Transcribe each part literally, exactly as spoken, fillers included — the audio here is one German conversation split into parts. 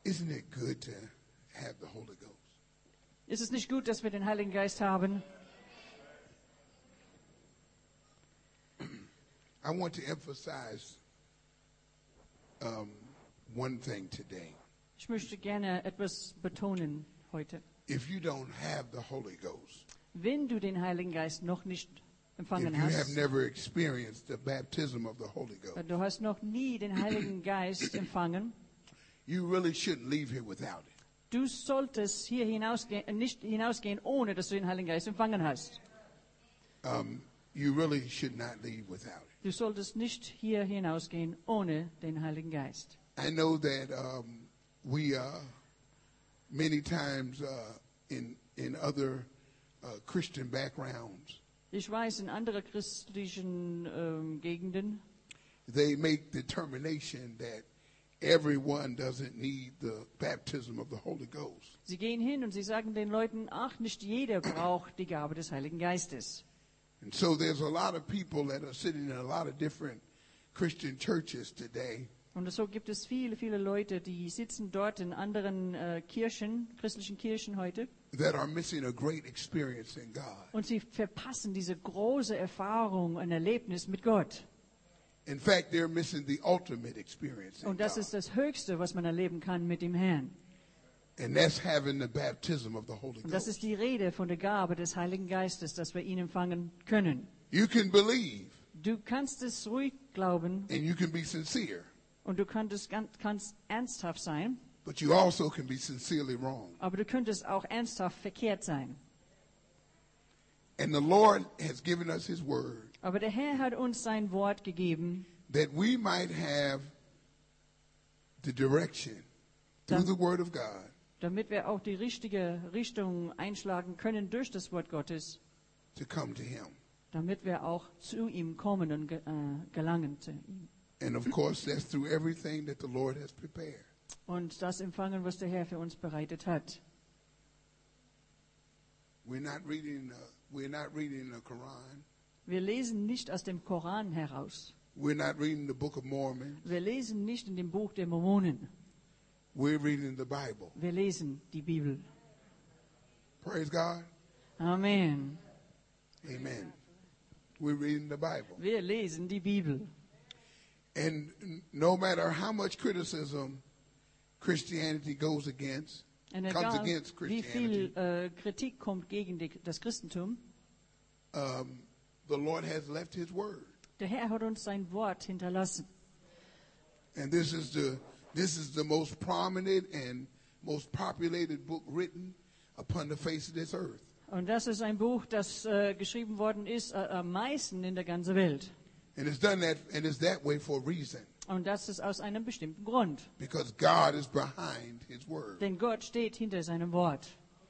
Isn't it good to have the Holy Ghost? Ist es nicht gut, dass wir den Heiligen Geist haben? I want to emphasize um, one thing today. Ich möchte gerne etwas betonen heute. If you don't have the Holy Ghost, Wenn du den Heiligen Geist noch nicht if empfangen you have hast, never experienced the baptism of the Holy Ghost, du hast noch nie den Heiligen Geist empfangen, you really shouldn't leave here without it. du solltest hier hinausgehen, nicht hinausgehen, ohne dass du den Heiligen Geist empfangen hast. Um, you really should not leave without it. Du solltest nicht hier hinausgehen, ohne den Heiligen Geist. I know that um, we uh, many times uh, in in other uh, Christian backgrounds, Ich weiß, in anderen christlichen ähm, Gegenden, they make determination that everyone doesn't need the baptism of the Holy Ghost. sie gehen hin und sie sagen den Leuten, ach, nicht jeder braucht die Gabe des Heiligen Geistes. And so there's a lot of people that are sitting in a lot of different Christian churches today Und so gibt es viele, viele Leute, die sitzen dort in anderen äh, Kirchen, christlichen Kirchen heute, that are missing a great experience in God. und sie verpassen diese große Erfahrung, ein Erlebnis mit Gott. In fact, they're missing the ultimate experience in Und das ist God. das Höchste, was man erleben kann mit dem Herrn. And that's having the baptism of the Holy Und das Ghost. ist die Rede von der Gabe des Heiligen Geistes, dass wir ihn empfangen können. You can believe Du kannst es ruhig glauben and you can be sincere, und du kannst, kannst ernsthaft sein, but you also can be sincerely wrong. aber du könntest auch ernsthaft verkehrt sein. And the Lord has given us His word Aber der Herr hat uns sein Wort gegeben, that we might have the direction through Dann- the word of God damit wir auch die richtige Richtung einschlagen können durch das Wort Gottes, to come to Him. damit wir auch zu ihm kommen und ge äh, gelangen zu ihm. And of course, that's through everything that the Lord has prepared. Und das empfangen, was der Herr für uns bereitet hat. We're not reading. Uh, we're not reading the Quran. Wir lesen nicht aus dem Koran heraus. We're not reading the Book of Mormon. Wir lesen nicht in dem Buch der Mormonen. We're reading the Bible. Wir lesen die Bibel. Praise God. Amen. Amen. We're reading the Bible. Wir lesen die Bibel. And no matter how much criticism Christianity goes against, Und comes egal, against wie viel Christianity, äh, Kritik kommt gegen die, das Christentum, um, the Lord has left His word. der Herr hat uns sein Wort hinterlassen. And this is the this is the most prominent and most populated book written upon the face of this earth. Und das ist ein Buch, das äh, geschrieben worden ist äh, am meisten in der ganzen Welt. And it's done that and it's that way for a reason. Und das ist aus einem bestimmten Grund. Because God is behind His word. Denn Gott steht hinter seinem Wort.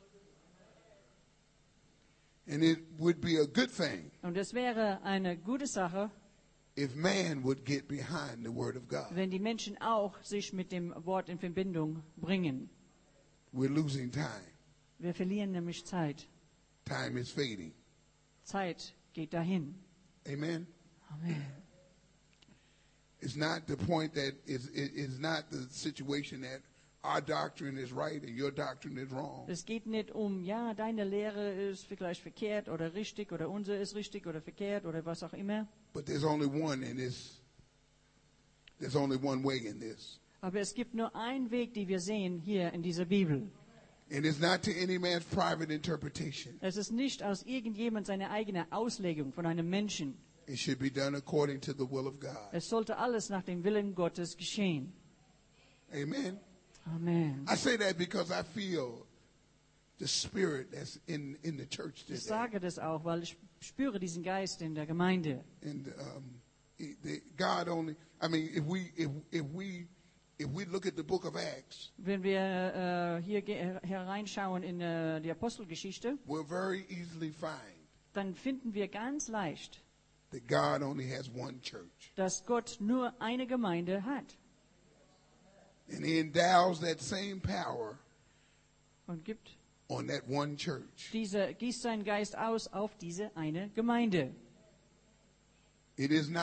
And it would be a good thing Und es wäre eine gute Sache, if man would get behind the word of God. wenn die Menschen auch sich mit dem Wort in Verbindung bringen. We're losing time. Wir verlieren nämlich Zeit. Time is fading. Zeit geht dahin. Amen. Amen. It's not the point that it's, it- it's not the situation that our doctrine is right and your doctrine is wrong. Es geht nicht um, ja, deine Lehre ist vielleicht verkehrt oder richtig oder unsere ist richtig oder verkehrt oder was auch immer. But there's only one in this. There's only one way in this. Aber es gibt nur einen Weg, den wir sehen hier in dieser Bibel. And it's not to any man's private interpretation. Es ist nicht aus irgendjemand seine eigene Auslegung von einem Menschen. It should be done according to the will of God. Es sollte alles nach dem Willen Gottes geschehen. Amen. Amen. I say that because I feel the spirit that's in, in the church Ich today. sage das auch, weil ich spüre diesen Geist in der Gemeinde. And um, it- the- God only, I mean, if we, if, if we, if we look at the book of Acts, Wenn wir äh, hier ge- hereinschauen in äh, die Apostelgeschichte, we'll very easily find dann finden wir ganz leicht, that God only has one church. dass Gott nur eine Gemeinde hat And He endows that same power und gibt on that one church. diese, gießt seinen Geist aus auf diese eine Gemeinde. It is not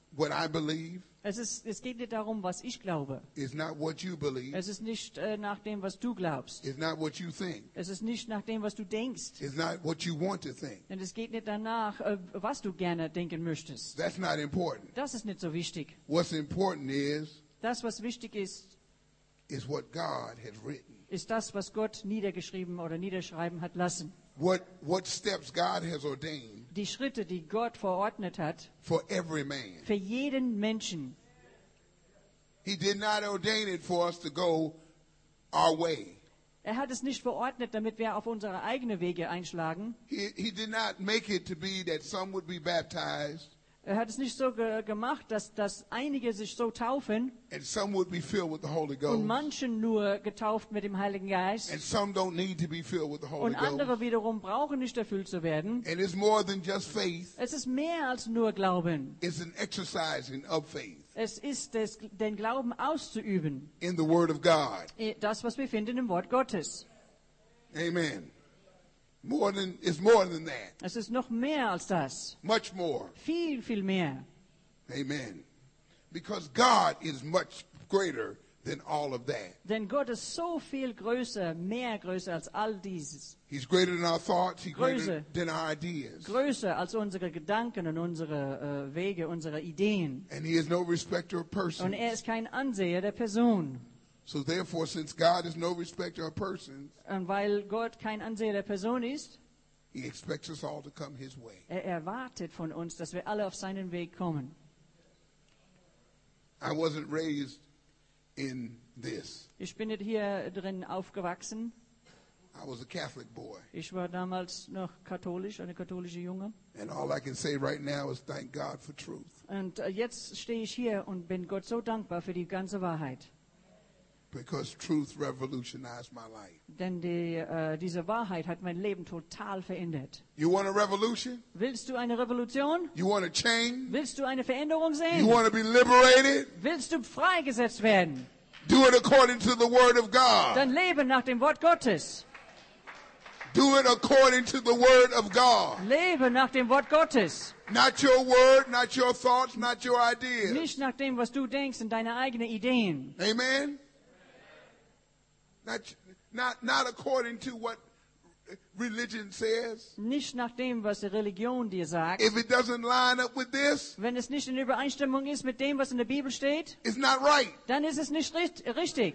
what I believe. Es, ist, es geht nicht darum, was ich glaube. It's not what you believe. Es ist nicht äh, nach dem, was du glaubst. It's not what you think. Es ist nicht nach dem, was du denkst. It's not what you want to think. Denn es geht nicht danach, äh, was du gerne denken möchtest. That's not important. Das ist nicht so wichtig. What's important is, Das, was wichtig ist, is what God has written. ist das, was Gott niedergeschrieben oder niederschreiben hat lassen. What, what steps God has ordained Die Schritte, die Gott verordnet hat, for every man. für jeden Menschen. He did not ordain it for us to go our way. Er hat es nicht verordnet, damit wir auf unsere eigenen Wege einschlagen. He, he did not make it to be that some would be baptized Er hat es nicht so ge gemacht, dass, dass einige sich so taufen and some would be filled with the Holy und Ghost. manche nur getauft mit dem Heiligen Geist And some don't need to be filled with the Holy und andere Ghost. wiederum brauchen nicht erfüllt zu werden. And it's more than just faith. Es ist mehr als nur Glauben. It's an exercising of faith Es ist es, den Glauben auszuüben. in the Word of God. Das, was wir finden im Wort Gottes. Amen. More than, it's more than that. Es ist noch mehr als das. Much more. Viel, viel mehr. Amen. Because God is much greater than all of that. Denn Gott ist so viel größer, mehr größer als all dieses. He's greater than our thoughts. He's greater Größer. than our ideas. Größer als unsere Gedanken und unsere äh, Wege, unsere Ideen. And He is no respecter of Und persons. er ist kein Anseher der Person. So therefore, since God is no respecter of persons, Und weil Gott kein Anseher der Person ist, He expects us all to come His way. er erwartet von uns, dass wir alle auf seinen Weg kommen. I wasn't raised in this. Ich bin nicht hier drin aufgewachsen. I was a Catholic boy. Ich war damals noch katholisch, eine katholische Junge. And all I can say right now is thank God for truth. Und äh, jetzt stehe ich hier und bin Gott so dankbar für die ganze Wahrheit. Because truth revolutionized my life. Denn die, äh, diese Wahrheit hat mein Leben total verändert. You want a revolution? Willst du eine Revolution? You want a change? Willst du eine Veränderung You sehen? want to be liberated? Willst du freigesetzt werden? Do it according to the Word of God. Dann lebe nach dem Wort Gottes. Do it according to the Word of God. Lebe nach dem Wort Gottes. Not your word, not your thoughts, not your ideas. Nicht nach dem, was du denkst und deine eigenen Ideen. Amen? Not, not, not according to what religion says. Nicht nach dem, was die Religion dir sagt. If it doesn't line up with this, Wenn es nicht in Übereinstimmung ist mit dem, was in der Bibel steht, it's not right. dann ist es nicht richt- richtig.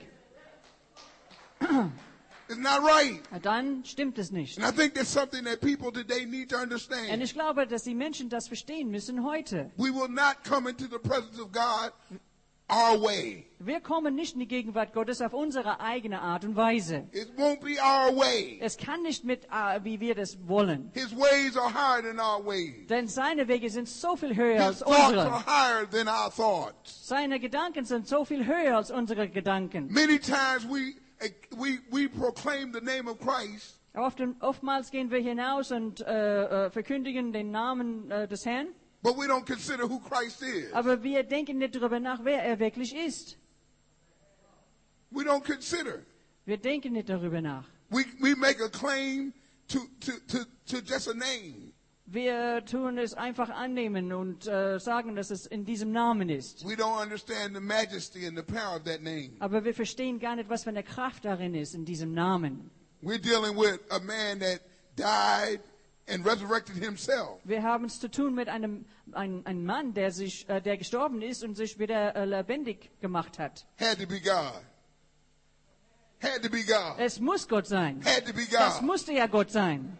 It's not right. Dann stimmt es nicht. And I think that's something that people today need to Und understand. ich glaube, dass die Menschen das verstehen müssen heute. We will not come into the presence of God our way. Wir kommen nicht in die Gegenwart Gottes auf unsere eigene Art und Weise. It won't be our way. Es kann nicht mit, äh, wie wir das wollen. His ways are higher than our ways. Denn seine Wege sind so viel höher His als thoughts are unsere. higher than our thoughts. Seine Gedanken sind so viel höher als unsere Gedanken. Many times we, we, we proclaim the name of Christ, Oft, oftmals gehen wir hinaus und äh, äh, verkündigen den Namen äh, des Herrn. but we don't consider who Christ is. Aber wir denken nicht darüber nach, wer er wirklich ist. We don't consider. Wir denken nicht darüber nach. We, we make a claim to, to, to, to just a name. Wir tun es einfach annehmen und äh, sagen, dass es in diesem Namen ist. We don't understand the majesty and the power of that name. Aber wir verstehen gar nicht, was für eine Kraft darin ist, in diesem Namen. We're dealing with a man that died and resurrected himself. Wir haben es zu tun mit einem ein, einem Mann, der, sich, äh, der gestorben ist und sich wieder äh, lebendig gemacht hat. Had to be God. Had to be God. Es muss Gott sein. Had to be Das God. musste ja Gott sein.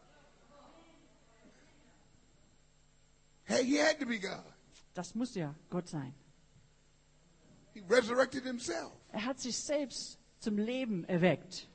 Hey, he had to be God. Das muss ja Gott sein. He resurrected himself. Er hat sich selbst zum Leben erweckt.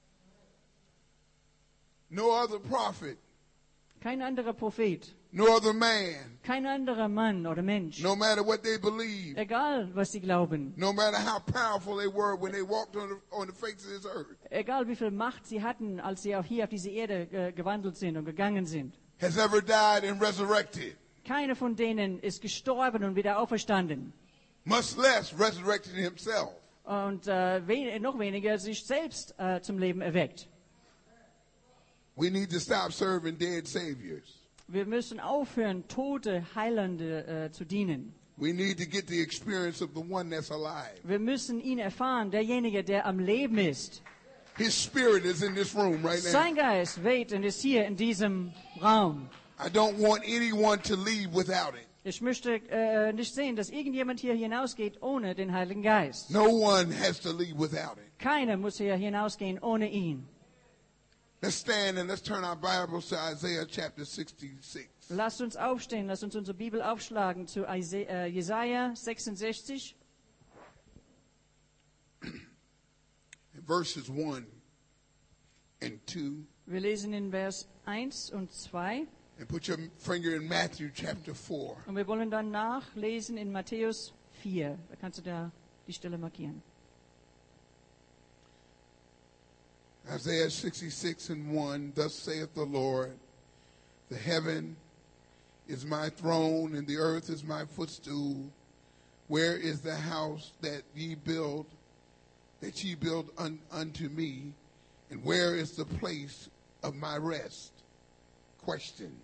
No other prophet, Kein anderer Prophet, no other man, kein anderer Mann oder Mensch, no matter what they believe, egal was sie glauben, no matter how powerful they were when they walked on the, on the face of this earth, egal wie viel Macht sie hatten, als sie auch hier auf diese Erde äh, gewandelt sind und gegangen sind. has ever died and resurrected, Keiner von denen ist gestorben und wieder auferstanden. much less resurrected himself. Und äh, we noch weniger sich selbst äh, zum Leben erweckt. We need to stop serving dead saviors. Wir müssen aufhören, tote Heilende äh, zu dienen. We need to get the experience of the one that's alive. Wir müssen ihn erfahren, derjenige, der am Leben ist. His spirit is in this room right now. Sein Geist weht und ist hier in diesem Raum. I don't want anyone to leave without it. Ich möchte äh, nicht sehen, dass irgendjemand hier hinausgeht ohne den Heiligen Geist. No one has to leave without it. Keiner muss hier hinausgehen ohne ihn. Let's stand and let's turn our Bibles to Isaiah chapter sixty-six. Lasst uns aufstehen, lasst uns unsere Bibel aufschlagen zu Isa- äh, Jesaja sechsundsechzig. Verses one and two. Wir lesen in Vers eins und zwei. And put your finger in Matthew chapter four. Und wir wollen dann nachlesen in Matthäus vier. Da kannst du da die Stelle markieren. Isaiah sixty-six and one. Thus saith the Lord, the heaven is my throne, and the earth is my footstool. Where is the house that ye build, that ye build un, unto me? And where is the place of my rest? Questions.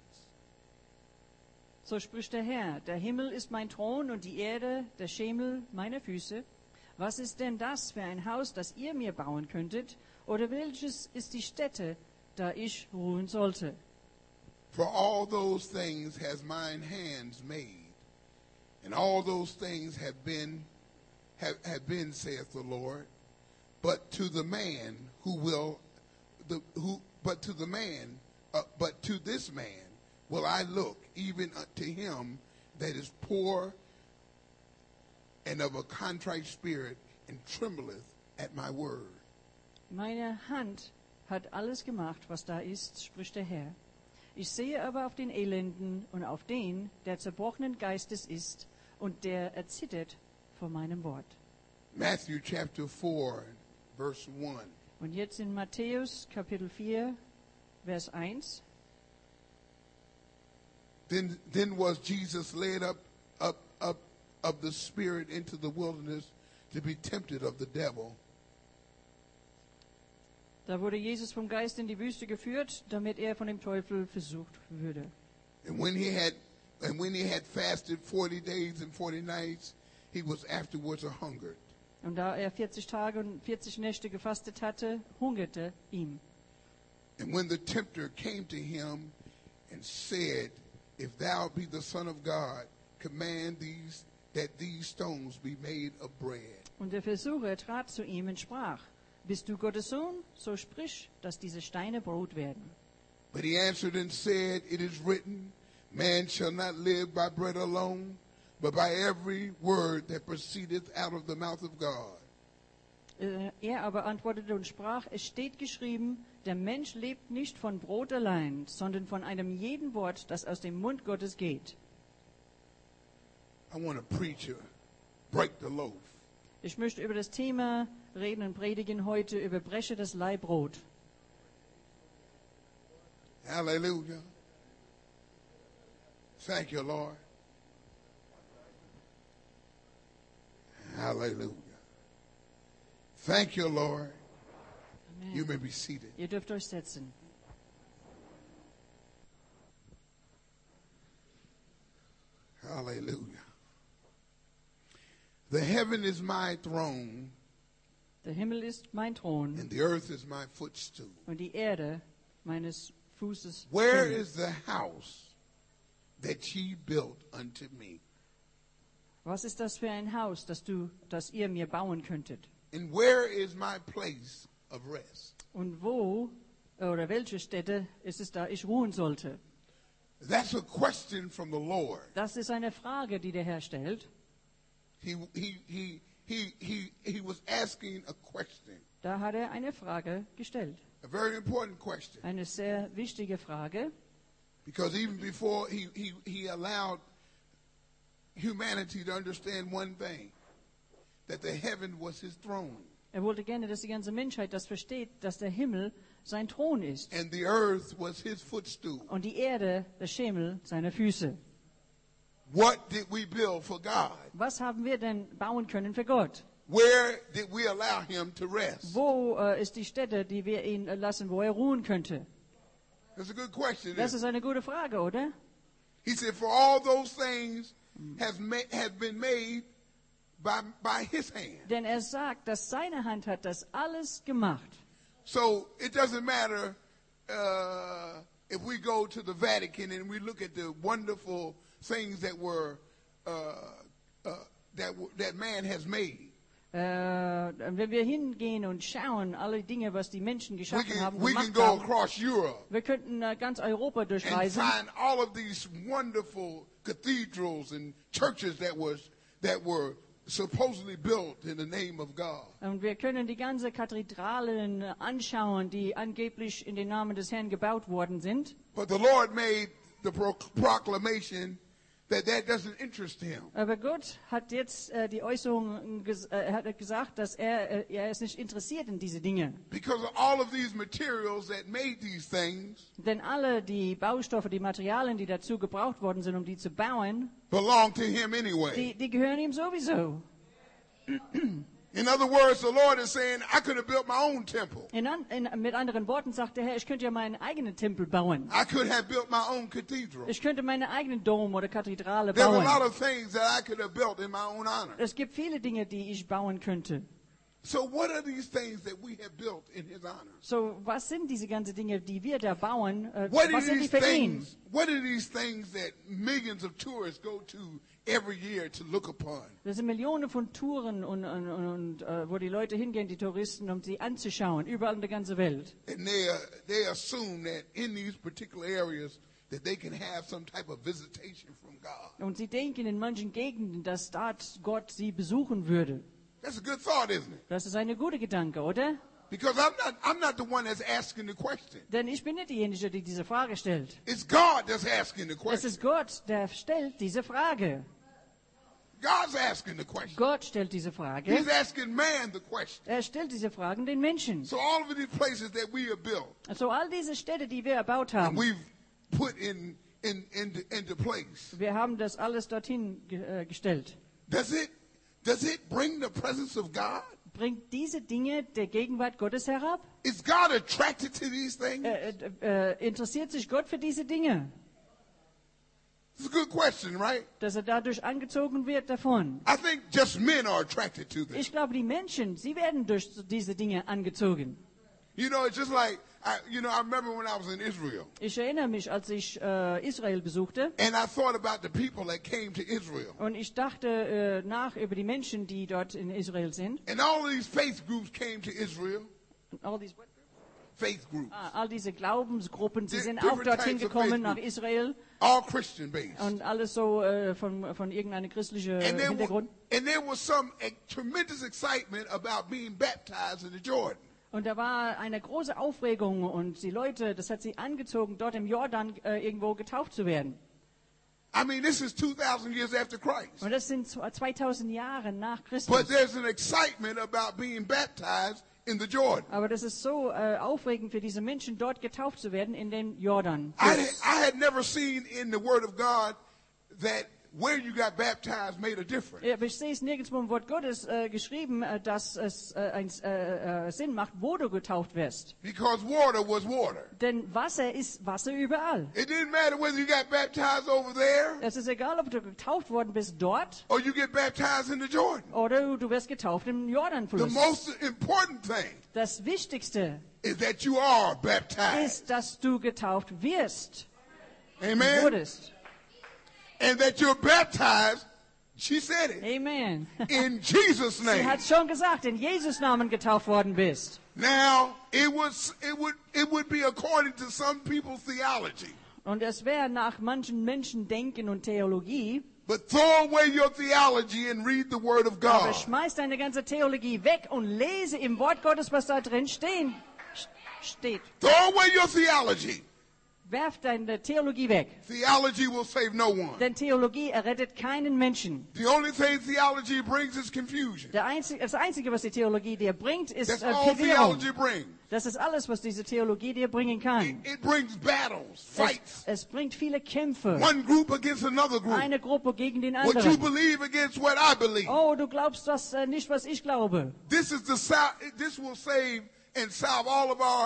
So spricht der Herr, der Himmel ist mein Thron und die Erde der Schemel meiner Füße. Was ist denn das für ein Haus, das ihr mir bauen könntet? Oder welches ist die Stätte, da ich ruhen sollte? For all those things has mine hands made, and all those things have been, have, have been, saith the Lord. But to the man who will, the who, but to the man, uh, but to this man will I look, even to him that is poor and of a contrite spirit, and trembleth at my word. Meine Hand hat alles gemacht, was da ist, spricht der Herr. Ich sehe aber auf den Elenden und auf den, der zerbrochenen Geistes ist und der erzittert vor meinem Wort. Matthew chapter four, verse one. Und jetzt in Matthäus Kapitel vier, Vers eins. Then, then was Jesus led up, up, up of the Spirit into the wilderness to be tempted of the devil. Da wurde Jesus vom Geist in die Wüste geführt, damit er von dem Teufel versucht würde. And when he had, and when he had fasted forty days and forty nights, he was afterwards a hungered. Und da er vierzig Tage und vierzig Nächte gefastet hatte, hungerte ihm. And when the tempter came to him and said, If thou be the Son of God, command these that these stones be made of bread. Und der Versucher trat zu ihm und sprach: Bist du Gottes Sohn? So sprich, dass diese Steine Brot werden. But he answered and said, It is written, Man shall not live by bread alone, but by every word that proceedeth out of the mouth of God. Äh, Er aber antwortete und sprach: Es steht geschrieben, der Mensch lebt nicht von Brot allein, sondern von einem jeden Wort, das aus dem Mund Gottes geht. I want to preach a break the loaf. Ich möchte über das Thema reden und predigen heute über Breche das Leihbrot. Hallelujah. Thank you, Lord. Hallelujah. Thank you, Lord. Amen. You may be seated. Ihr dürft euch setzen. Hallelujah. The heaven is my throne, Der Himmel ist mein Thron and the earth is my footstool. und die Erde meines Fußes. Where Himmel. is the house that ye built unto me? Was ist das für ein Haus, das du, das ihr mir bauen könntet? And where is my place of rest? Und wo oder welche Stätte ist es, da ich ruhen sollte? That's a question from the Lord. Das ist eine Frage, die der Herr stellt. He, he, he, he, he, he was asking a question, Da hat er eine Frage gestellt. a very important question, Eine sehr wichtige Frage. because even before he, he, he allowed humanity to understand one thing, that the heaven was his throne Er wollte gerne, dass die ganze Menschheit das versteht, dass der Himmel sein Thron ist and the earth was his footstool. und die Erde der Schemel seiner Füße. What did we build for God? Was haben wir denn bauen können für Gott? Where did we allow him to rest? Wo äh, ist die Stätte, die wir ihn äh, lassen, wo er ruhen könnte? That's a good question. Das Isn't ist eine gute Frage, oder? it? He said, for all those things has, ma- has been made by, by his hand. Denn er sagt, dass seine Hand hat das alles gemacht. So it doesn't matter uh, if we go to the Vatican and we look at the wonderful things that were uh, uh, that w- that man has made. Äh, wenn wir hingehen und schauen, alle Dinge, was die Menschen We geschaffen can haben, we can gemacht go haben, across Europe wir könnten äh, ganz Europa and durchreisen find all of these wonderful cathedrals and churches that was that were supposedly built in the name of God. und wir können die ganze Kathedralen äh, anschauen, die angeblich in den Namen des Herrn gebaut worden sind. But the Lord made the pro- proclamation that that doesn't interest him. Aber Gott hat jetzt äh, die Äußerung ges äh, hat gesagt, dass er, äh, er ist nicht interessiert in diese Dinge. Because of all of these materials that made these things Denn alle die Baustoffe, die Materialien, die dazu gebraucht worden sind, um die zu bauen, belong to him anyway. die, die gehören ihm sowieso. In other words, the Lord is saying, I could have built my own temple. In, an, in, mit anderen Worten sagt der Herr, ich könnte ja meinen eigenen Tempel bauen. I could have built my own cathedral. Ich könnte meine eigenen Dom oder Kathedrale There were a lot bauen. of things that I could have built in my own honor. Es gibt viele Dinge, die ich bauen könnte. So what are these things that we have built in his honor? So, was sind diese ganzen Dinge, die wir da bauen? Äh, What are was sind die these für ihn? things? What are these things that millions of tourists go to every year to look upon? Das sind Millionen von Touren, und, und, und, und, äh, wo die Leute hingehen, die Touristen, um sie anzuschauen, überall in der ganzen Welt. And they uh, they assume that in these particular areas that they can have some type of visitation from God. Und sie denken in manchen Gegenden, dass dort Gott sie besuchen würde. That's a good thought, isn't it? Das ist eine gute Gedanke, oder? Because I'm not I'm not the one that's asking the question. Denn ich bin nicht diejenige, die diese Frage stellt. It's God that's asking the Es question. ist Gott, der stellt diese Frage. God's asking the question. Gott stellt diese Frage. He's asking man the question. Er stellt diese Fragen den Menschen. So all of these places that we have built Also all diese Städte, die wir erbaut and haben, we've put in in into, into place, wir haben das alles dorthin ge äh, gestellt. does it does it bring the presence of God? Bringt diese Dinge der Gegenwart Gottes herab? Is God attracted to these things? Äh, äh, äh, interessiert sich Gott für diese Dinge? It's a good question, right? Dass er dadurch angezogen wird davon? I think just men are attracted to this. Ich glaube, die Menschen, sie werden durch diese Dinge angezogen. You know, it's just like, I, you know, I remember when I was in Israel, Ich erinnere mich, als ich äh, Israel besuchte, and I thought about the people that came to Israel. und ich dachte äh, nach über die Menschen, die dort in Israel sind. And all of these faith groups came to Israel, All, these, faith groups, ah, all diese Glaubensgruppen, sie Di- sind different auch dorthin types of gekommen, faith nach groups. Israel, all Christian-based. und alles so äh, von, von irgendeinem christlichen And there, Hintergrund. wa- and there was some eh, tremendous excitement about being baptized in the Jordan. Und da war eine große Aufregung, und die Leute, das hat sie angezogen, dort im Jordan äh, irgendwo getauft zu werden. I mean, this is two thousand years after Christ. Und das sind zweitausend Jahre nach But Christus. there's an excitement about being baptized in the Jordan. Aber das ist so äh, aufregend für diese Menschen, dort getauft zu werden in den Jordan. I, I had never seen in the Word of God that where you got baptized made a difference. Ja, aber ich sehe es nirgendwo im Wort Gottes äh, geschrieben, äh, dass es äh, ein, äh, äh, Sinn macht, wo du getauft wirst. Because water was water. Denn Wasser ist Wasser überall. It didn't matter whether you got baptized over there Es ist egal, ob du getauft worden bist dort or you get baptized in the Jordan. oder du wirst getauft im The Jordanfluss. most important thing Das Wichtigste is that you are baptized. ist, dass du getauft wirst. Amen. Wurdest. And that you're baptized, she said it, Amen. in Jesus' Sie name. hat schon gesagt, in Jesus Namen getauft worden bist. Now, it was it would it would be according to some people's theology. Und es wäre nach manchen Menschen Denken und Theologie, But throw away your theology and read the Word of aber God. schmeiß deine ganze Theologie weg und lese im Wort Gottes, was da drin stehen, steht. Throw away your theology. Werf deine Theologie weg. Theology will save no one. Denn Theologie errettet keinen Menschen. The only thing theology brings is confusion. Der einzige, das Einzige, was die Theologie dir bringt, ist That's äh, all Verwirrung. theology brings. Das ist alles, was diese Theologie dir bringen kann. It, it brings battles, Es, fights. es bringt viele Kämpfe. One group against another group. Eine Gruppe gegen den What you anderen. believe against what I believe. Oh, du glaubst das äh, nicht, was ich glaube. This is the sal- this will save and solve all of our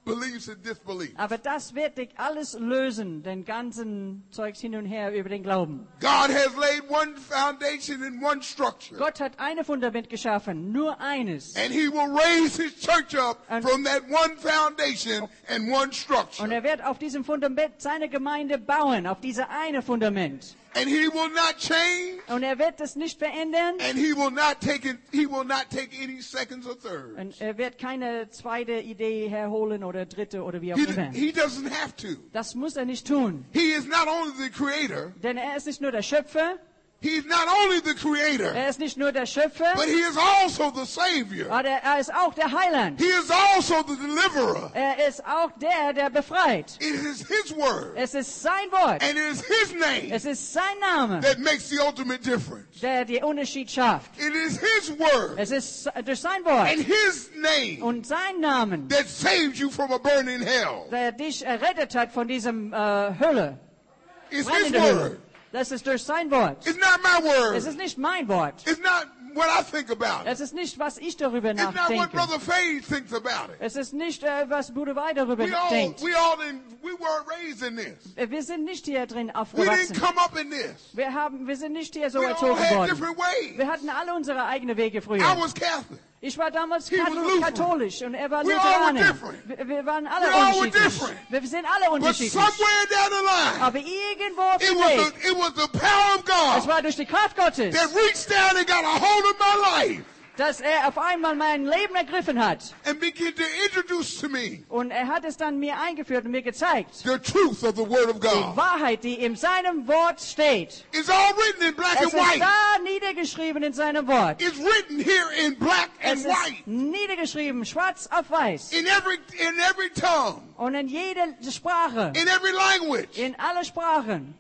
beliefs and disbeliefs. Aber das wird dich alles lösen, den ganzen Zeugs hin und her über den Glauben. God has laid one foundation and one structure. Gott hat ein Fundament geschaffen, nur eines. And he will raise his church up Und- from that one foundation and one Und structure. er wird auf diesem Fundament seine Gemeinde bauen, auf dieses eine Fundament. And he will not change, Und er wird es nicht verändern. and he will not take it, he will not take any seconds or thirds. Und er wird keine zweite Idee herholen oder dritte oder wie auch He, immer. he doesn't have to. Das muss er nicht tun. He is not only the creator, Denn er ist nicht nur der Schöpfer, he is not only the creator, er ist nicht nur der Schöpfer, but he is also the savior. aber er ist auch der Heiland. He is also the deliverer. Er ist auch der, der befreit. It is his word, Es ist sein Wort. and it is his name Es ist sein Name, that makes the ultimate difference. der den Unterschied schafft. It is his word Es ist durch sein Wort and his name und sein Namen, that saves you from a burning hell. der dich errettet hat von diesem äh, Hölle. It's his brennende Hölle. word. Das ist durch sein Wort. It's not my Es word. ist nicht mein Wort. It's not what I think about it. Es ist nicht, was ich darüber It's not what nachdenke. Brother Faye thinks about it. Es ist nicht, äh, was Bruder Wey darüber We all, denkt. we all, in, we weren't raised in this. Äh, Wir sind nicht hier drin We didn't aufgewachsen. come up in this. Wir, haben, wir sind nicht hier so We all erzogen had worden. different ways. Wir hatten alle unsere eigenen Wege I früher. was Catholic. Ich war damals He was Kathol Lutheran. katholisch und er war We all were Lutheraner. different. Wir, wir waren alle We all were unterschiedlich. different. Wir sind alle But unterschiedlich. somewhere down the line, Aber irgendwo auf it dem was, Weg, the, it was the power of es God war durch die Kraft Gottes, that reached down and got a hold of my life dass er auf einmal mein Leben ergriffen hat. and began to introduce to me Und er hat es dann mir eingeführt und mir gezeigt. the truth of the Word of Die God. Wahrheit, die in seinem Wort steht. It's all written in black Es and ist white. da niedergeschrieben in seinem Wort. It's written here in black and Es white. ist niedergeschrieben, schwarz auf weiß. In every, in every tongue. Und in jeder Sprache, In every language. in alle Sprachen.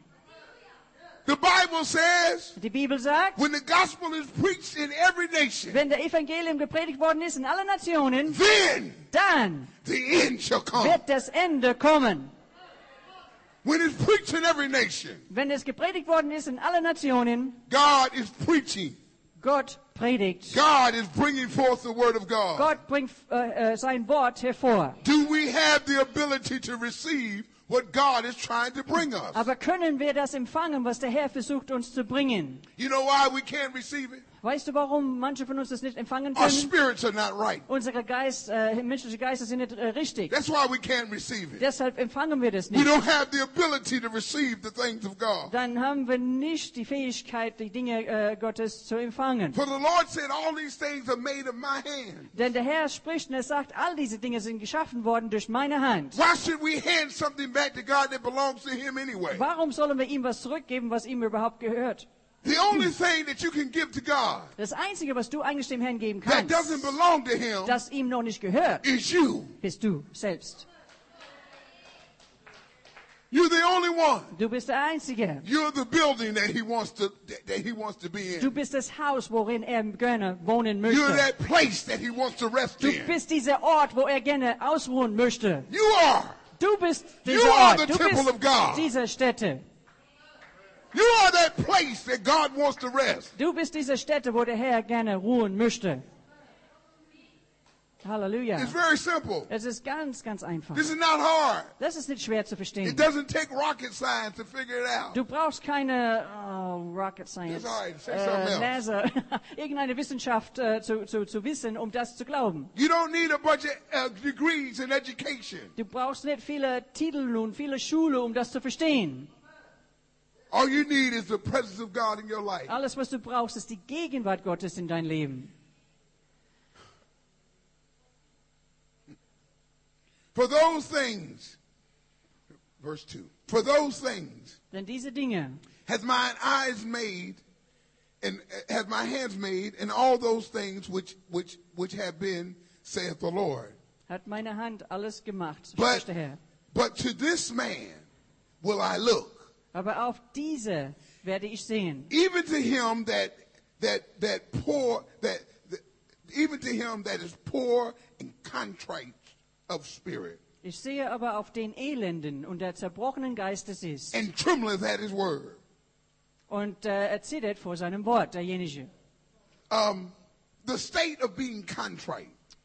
The Bible says, Die Bibel sagt, when the gospel is preached in every nation, wenn der Evangelium gepredigt worden ist in allen Nationen, then dann the end shall come. wird das Ende kommen. When it's preached in every nation, Wenn es gepredigt worden ist in allen Nationen, God is preaching. Gott predigt. God is bringing forth the word of God. Gott bringt äh, äh, sein Wort hervor. Do we have the ability to receive what God is trying to bring us? Aber können wir das empfangen, was der Herr versucht uns zu bringen? You know why we can't receive it? Weißt du, warum manche von uns das nicht empfangen Our können? spirits are not right. Unsere Geist, äh, menschliche Geister sind nicht äh, richtig. That's why we can't receive it. Deshalb empfangen wir das We nicht. don't have the ability to receive the things of God. Dann haben wir nicht die Fähigkeit, die Dinge äh, Gottes zu empfangen. For the Lord said, all these things are made of my hand. Denn der Herr spricht und er sagt, all diese Dinge sind geschaffen worden durch meine Hand. Why should we hand something back to God that belongs to Him anyway? Warum sollen wir ihm was zurückgeben, was ihm überhaupt gehört? The only thing that you can give to God Das Einzige, was du eigentlich dem Herrn geben that kannst, doesn't belong to Him das ihm noch nicht gehört, is you. bist du selbst. You're the only one. Du bist der Einzige. You're the building that He wants to that that He wants to be Du in. bist das Haus, worin er gerne wohnen You're möchte. that place that He wants to rest Du in. bist dieser Ort, wo er gerne ausruhen möchte. You are. Du bist You dieser are Ort. the Du temple bist of God. diese Stätte. You are that place that God wants to rest. Du bist diese Stätte, wo der Herr gerne ruhen möchte. Halleluja. It's very simple. Es ist ganz, ganz einfach. This is not hard. Das ist nicht schwer zu verstehen. It doesn't take rocket science to figure it out. Du brauchst keine oh, Rocket Science, That's all right. Say something äh, else. NASA, irgendeine Wissenschaft äh, zu, zu, zu wissen, um das zu glauben. You don't need a bunch of uh, degrees in education. Du brauchst nicht viele Titel und viele Schule, um das zu verstehen. All you need is the presence of God in your life. Alles, was du brauchst, ist die Gegenwart Gottes in dein Leben. For those things, verse two, for those things Denn diese Dinge has mine eyes made and uh, has my hands made and all those things which which which have been, saith the Lord. hat meine Hand alles gemacht, But, spricht der Herr. but to this man will I look, Aber auf diese werde ich sehen. even to him that that that poor that, that even to him that is poor and contrite of spirit, Ich sehe aber auf den Elenden und der zerbrochenen Geistes ist. and trembleth at his word. Und äh, er zittert vor seinem Wort, derjenige. Um, the state of being contrite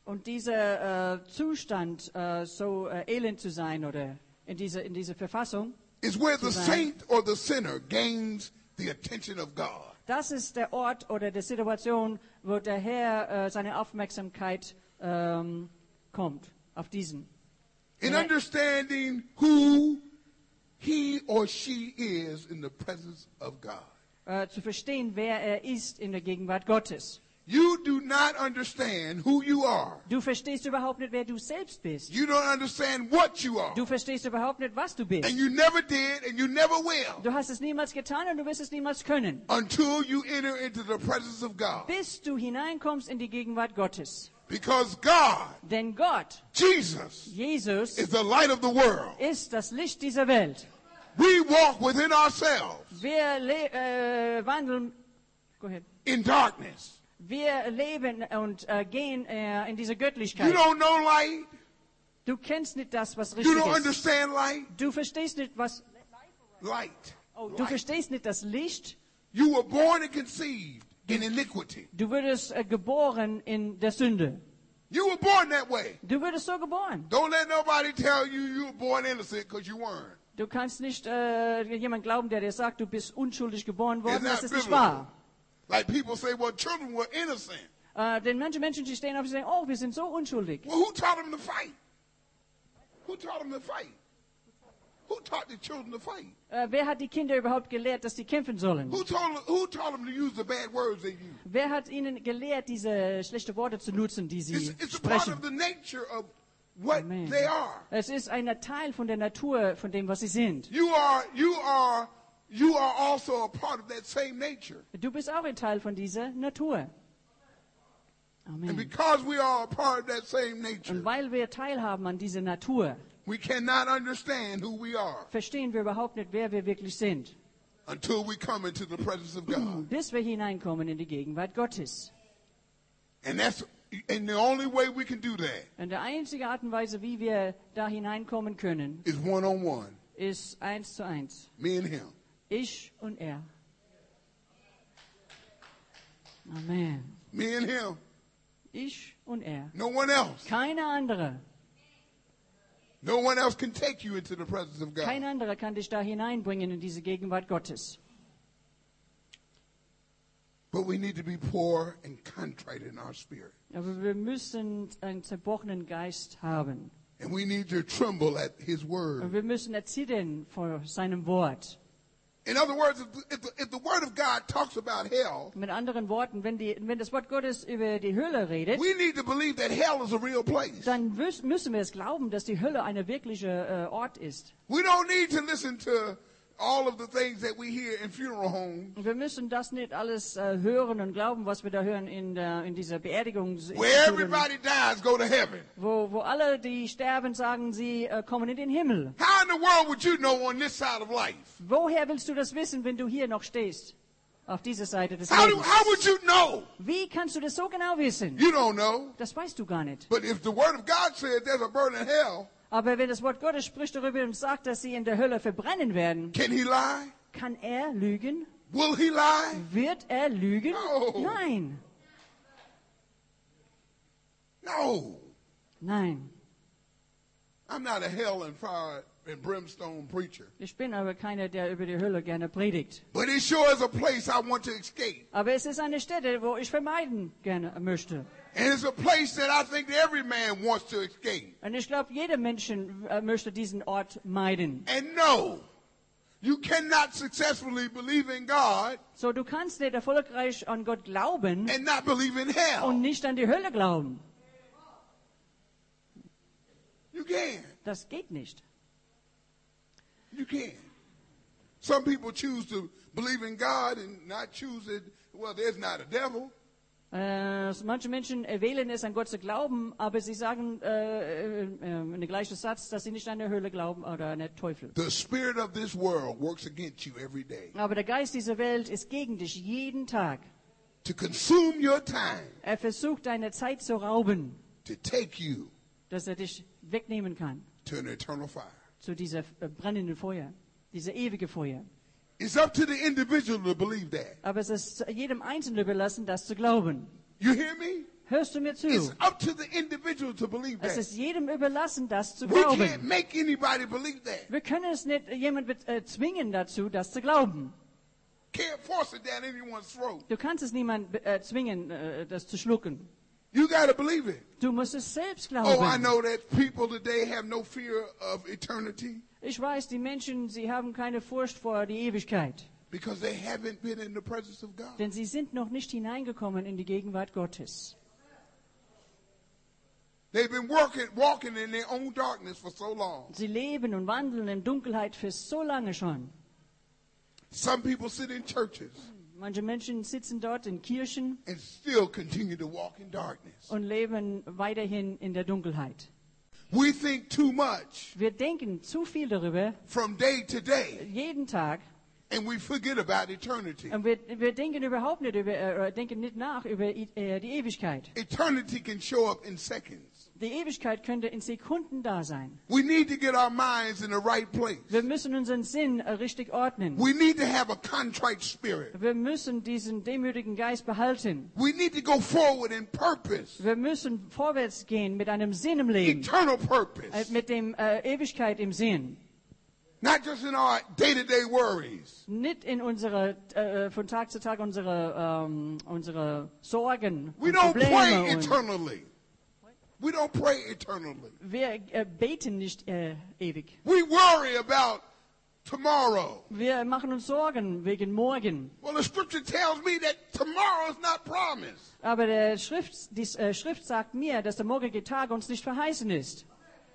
Und dieser äh, Zustand, äh, so äh, elend zu sein oder in dieser in dieser Verfassung, is where zu the sein, saint or the sinner gains the attention of God. das ist der Ort oder die Situation, wo der Herr äh, seine Aufmerksamkeit ähm, kommt, auf diesen. In Ja. understanding who he or she is in the presence of God. Äh, zu verstehen, wer er ist in der Gegenwart Gottes. You do not understand who you are. Du verstehst überhaupt nicht, wer du selbst bist. You don't understand what you are. Du verstehst überhaupt nicht, was du bist. And you never did and you never will Du hast es niemals getan und du wirst es niemals können, until you enter into the presence of God. bis du hineinkommst in die Gegenwart Gottes. Because God, Denn Gott, Jesus, Jesus, is the light of the world. ist das Licht dieser Welt. We walk within ourselves Wir le äh, wandeln, go ahead. in darkness. Wir leben und äh, gehen äh, in diese You Göttlichkeit. don't know light. Du kennst nicht das, was You richtig don't ist. understand light. Du verstehst nicht, was. Light. Oh, du Light. verstehst nicht das Licht. You were born and conceived in iniquity. Du würdest äh, geboren in der Sünde. You were born that way. Du würdest so geboren. Don't let nobody tell you you were born innocent because you weren't. Du kannst nicht äh, jemand glauben, der dir sagt, du bist unschuldig geboren It's worden. not Das ist nicht biblical. wahr. Like people say, well, children were innocent. Äh, denn manche Menschen, die stehen auf und sagen, oh, wir sind so unschuldig. Well, who taught them to fight? Who taught them to fight? Who taught the children to fight? Äh, wer hat die Kinder überhaupt gelehrt, dass sie kämpfen sollen? Who told, who taught them to use the bad words they use? Wer hat ihnen gelehrt, diese schlechten Worte zu nutzen, die It's, sie it's a part sprechen? of the nature of what Amen. they are. Es ist ein Teil von der Natur, von dem, was sie sind. You are, you are, you are also a part of that same nature. Du bist auch ein Teil von dieser Natur. And Amen. because we are a part of that same nature, Und weil wir teilhaben an dieser Natur, we cannot understand who we are verstehen wir überhaupt nicht, wer wir wirklich sind, until we come into the presence of God. bis wir hineinkommen in die Gegenwart Gottes. And that's, and the only way we can do that Und die einzige Art und Weise, wie wir da hineinkommen können, is one on one, ist eins zu eins. me and him. Ich und er. Amen. Me and him. Ich und er. No one else. Keine andere. No one else can take you into the presence of God. Kein anderer kann dich da hineinbringen in diese Gegenwart Gottes. But we need to be poor and contrite in our spirit. Aber wir müssen einen zerbrochenen Geist haben. And we need to tremble at his word. Und wir müssen erzittern vor seinem Wort. In other words, if the, if the, if the word of God talks about hell, Mit anderen Worten, wenn, die, wenn das Wort Gottes über die Hölle redet, we need to believe that hell is a real place. dann wüs- müssen wir es glauben, dass die Hölle ein wirklicher äh, Ort ist. We don't need to listen to all of the things that we hear in funeral homes, Und wir müssen das nicht alles äh, hören und glauben, was wir da hören in, der, in dieser Beerdigungs where everybody dies, go to heaven. wo, wo alle, die sterben, sagen, sie äh, kommen in den Himmel. How in the world would you know on this side of life? Woher willst du das wissen, wenn du hier noch stehst? Auf dieser Seite des How, do, Lebens. how would you know? Wie kannst du das so genau wissen? You don't know. Das weißt du gar nicht. But if the word of God says there's a burning hell, Aber wenn das Wort Gottes spricht darüber und sagt, dass sie in der Hölle verbrennen werden, can he lie? kann er lügen? Will he lie? Wird er lügen? No. Nein. No. Nein. I'm not a hell and fire and brimstone preacher. Ich bin aber keiner, der über die Hölle gerne predigt. But it sure is a place I want to escape. Aber es ist eine Stätte, wo ich vermeiden gerne möchte. And it's a place that I think that every man wants to escape. Und ich glaube, jeder Mensch äh, möchte diesen Ort meiden. And no, you cannot successfully believe in God So, du kannst nicht erfolgreich an Gott glauben and not believe in hell. und nicht an die Hölle glauben. You can. Das geht nicht. You can. Some people choose to believe in God and not choose it. Well, there's not a devil. Äh, manche Menschen wählen es, an Gott zu glauben, aber sie sagen äh, äh, äh, in dem gleichen Satz, dass sie nicht an die Hölle glauben oder an den Teufel. The spirit of this world works against you every day Aber der Geist dieser Welt ist gegen dich jeden Tag. to consume your time, Er versucht, deine Zeit zu rauben, to take you dass er dich wegnehmen kann to an eternal fire. zu dieser äh, brennenden Feuer, dieser ewige Feuer. It's up to the individual to believe that. Aber es ist jedem Einzelnen überlassen, das zu glauben. You hear me? Hörst du mir zu? It's up to the individual to believe Es that. ist jedem überlassen, das zu We can't glauben. make anybody believe that. Wir können es nicht jemand äh, zwingen dazu, das zu glauben. Can't force it down anyone's throat. Du kannst es niemand äh, zwingen, äh, das zu schlucken. You got to believe it. Du musst es selbst Oh, I glauben. know that people today have no fear of eternity Ich weiß, die Menschen, sie haben keine Furcht vor die Ewigkeit. because they haven't been in the presence of God. Denn sie sind noch nicht hineingekommen in die Gegenwart Gottes. They've been working, walking in their own darkness for so long. Sie leben und wandeln in Dunkelheit für so lange schon. Some people sit in churches Manche Menschen sitzen dort in Kirchen and still continue to walk in darkness. und leben weiterhin in der Dunkelheit. We think too much Wir denken zu viel darüber, from day to day, jeden Tag. and we forget about eternity. Und wir, wir denken überhaupt nicht über, äh, denken nicht nach über äh, die Ewigkeit. Eternity can show up in seconds. Die Ewigkeit könnte in Sekunden da sein. We need to get our minds in the right place. Wir müssen unseren Sinn äh, richtig ordnen. We need to have a contrite spirit. Wir müssen diesen demütigen Geist behalten. We need to go forward in purpose, Wir müssen vorwärts gehen mit einem Sinn im Leben, eternal äh, purpose, mit dem äh, Ewigkeit im Sinn. not just in our day-to-day worries. Nicht in unsere äh, von Tag zu Tag unsere ähm, unsere Sorgen We und don't pray Probleme. Und eternally. We don't pray eternally. wir äh, beten nicht äh, ewig. We worry about tomorrow. Wir machen uns Sorgen wegen morgen. Well, the scripture tells me that tomorrow is not promised. Aber der Schrift, die äh, Schrift sagt mir, dass der morgige Tag uns nicht verheißen ist.